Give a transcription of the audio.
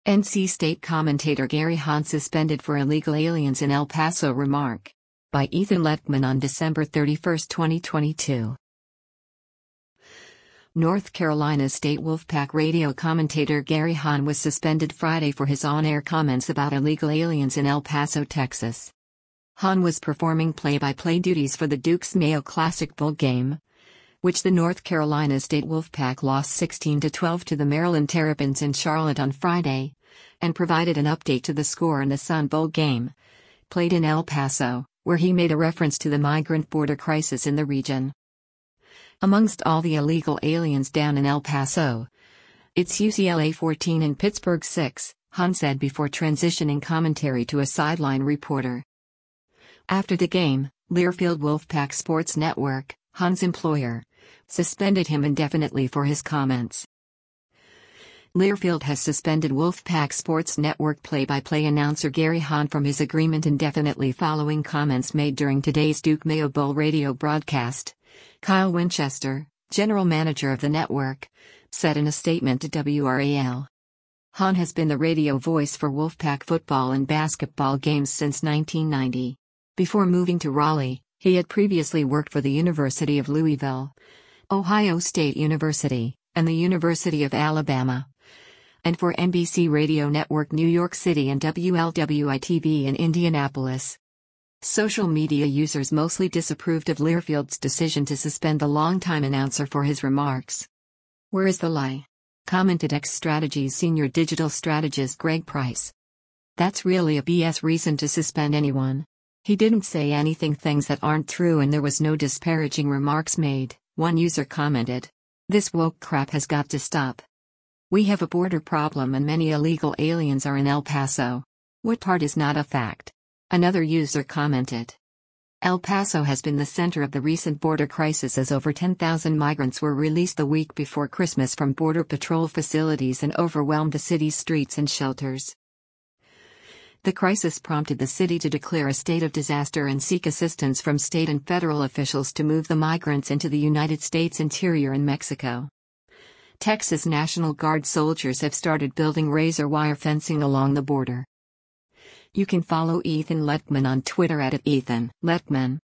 NC State commentator Gary Hahn suspended for illegal aliens in El Paso. Remark by Ethan Lettman on December 31, 2022. North Carolina State Wolfpack radio commentator Gary Hahn was suspended Friday for his on-air comments about illegal aliens in El Paso, Texas. Hahn was performing play-by-play duties for the Duke's Mayo Classic Bowl game, which the North Carolina State Wolfpack lost 16-12 to the Maryland Terrapins in Charlotte on Friday, and provided an update to the score in the Sun Bowl game, played in El Paso, where he made a reference to the migrant border crisis in the region. Amongst all the illegal aliens down in El Paso, it's UCLA 14 and Pittsburgh 6, Hahn said before transitioning commentary to a sideline reporter. After the game, Learfield Wolfpack Sports Network, Hahn's employer, suspended him indefinitely for his comments. Learfield has suspended Wolfpack Sports Network play-by-play announcer Gary Hahn from his agreement indefinitely following comments made during today's Duke Mayo Bowl radio broadcast, Kyle Winchester, general manager of the network, said in a statement to WRAL. Hahn has been the radio voice for Wolfpack football and basketball games since 1990. Before moving to Raleigh, he had previously worked for the University of Louisville, Ohio State University, and the University of Alabama, and for NBC Radio Network New York City and WLWI-TV in Indianapolis. Social media users mostly disapproved of Learfield's decision to suspend the longtime announcer for his remarks. "Where is the lie?" commented X Strategies senior digital strategist Greg Price. "That's really a BS reason to suspend anyone. He didn't say anything things that aren't true and there was no disparaging remarks made," one user commented. "This woke crap has got to stop. We have a border problem and many illegal aliens are in El Paso. What part is not a fact?" Another user commented. El Paso has been the center of the recent border crisis as over 10,000 migrants were released the week before Christmas from Border Patrol facilities and overwhelmed the city's streets and shelters. The crisis prompted the city to declare a state of disaster and seek assistance from state and federal officials to move the migrants into the United States interior and Mexico. Texas National Guard soldiers have started building razor wire fencing along the border. You can follow Ethan Lettman on Twitter at @EthanLettman.